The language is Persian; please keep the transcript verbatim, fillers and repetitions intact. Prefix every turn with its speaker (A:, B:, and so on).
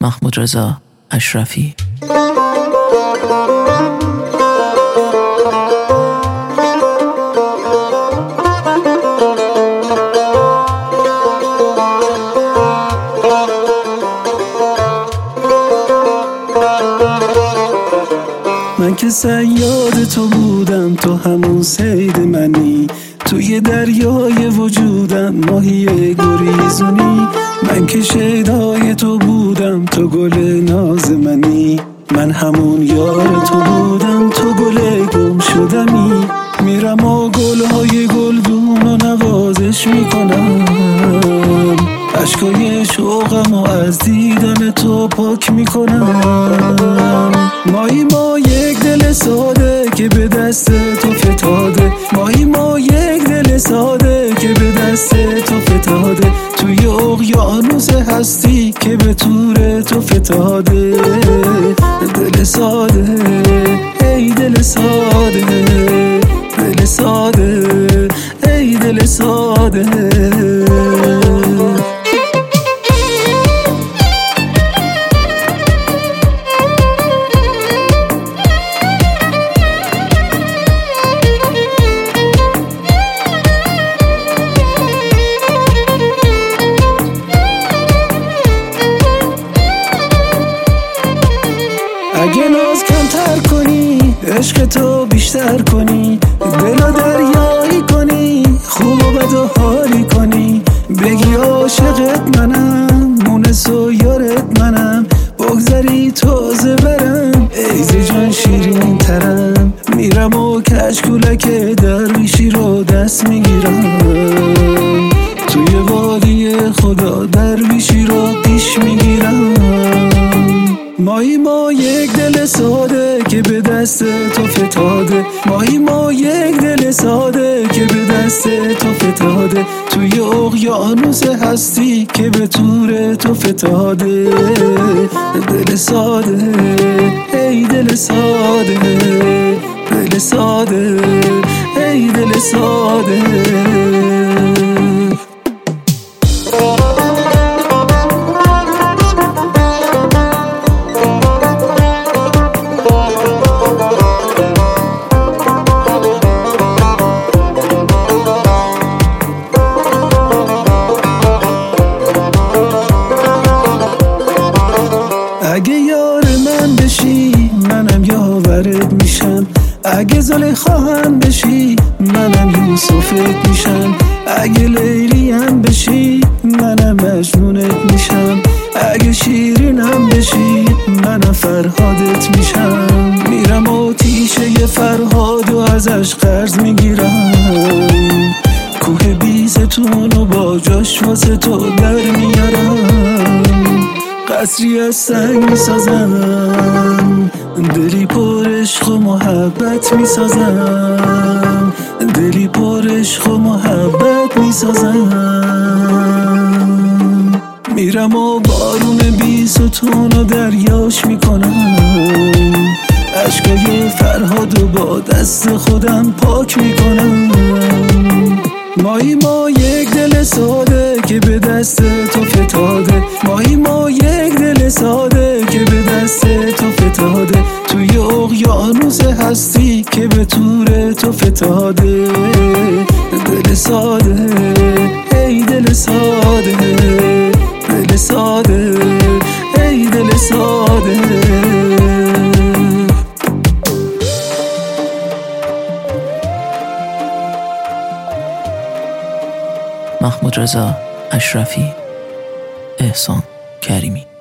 A: محمود رضا اشرفی.
B: من که صیاد تو بودم، تو همون صید منی، توی دریای وجودم ماهی گریزونی. من که شیدای تو بودم، تو گل ناز منی، من همون یار تو بودم، تو گل گم شدمی. میرم و گلهای گلگون و نوازش میکنم، عشقای شوقم و از دیدن تو پاک میکنم. مایی ما یک دل ساده که به دست تو فتاده، مایی ما یک دل ساده که به دست تو فتاده، توی اقیانوس هستی که به تور تو فتاده. دل ساده ای دل ساده، دل ساده ای دل ساده. اگه ناز کمتر کنی، عشق تو بیشتر کنی، دلو دریایی کنی، خوب و بد و حالی کنی، بگی عاشقت منم، مونس و یارت منم، بگذری تازه برم، ایزی جان شیرین ترم. میرم و کشکولک درویشی رو دست میگیرم، توی وادی خدا درویشی رو پیش میگیرم. مایی ما یک دل ساده که به دست تو فتاده، مایی ما یک دل ساده که به دست تو فتاده، توی اقیانوس هستی که به تور تو فتاده. دل ساده ای دل ساده، دل ساده ای دل ساده. اگه یار من بشی منم یاورت میشم، اگه زلیخا هم بشی منم یوسفت میشم، اگه لیلی هم بشی منم مجنونت میشم، اگه شیرین هم بشی منم فرهادت میشم. میرم و تیشه فرهاد و ازش قرض میگیرم، کوه بیستون و با جاش واسه تو در میارم، قصری از سنگ میسازم، دلی پر عشق و محبت میسازم، دلی پر عشق و محبت میسازم. میرم و بارون بیستون و دریاش میکنم، عشقای فرهاد و با دست خودم پاک میکنم. مایی ما یک دل ساده که به دست تو فتاده، مایی ما یک دل ساده که به دست تو فتاده، توی اقیانوس هستی که به تور تو فتاده. دل ساده ای دل ساده، دل ساده ای دل ساده.
A: محمود رضا اشرفی، احسان کریمی.